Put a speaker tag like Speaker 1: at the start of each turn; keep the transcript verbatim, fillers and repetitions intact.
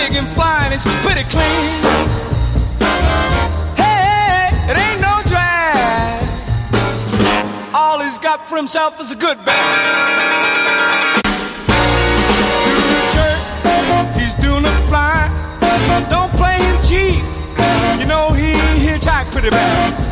Speaker 1: big and fine, it's pretty clean. Hey, it ain't no drag. All he's got for himself is a good bag. Through the church, he's doing a fly. Don't play him cheap, you know he hitchhiked pretty bad.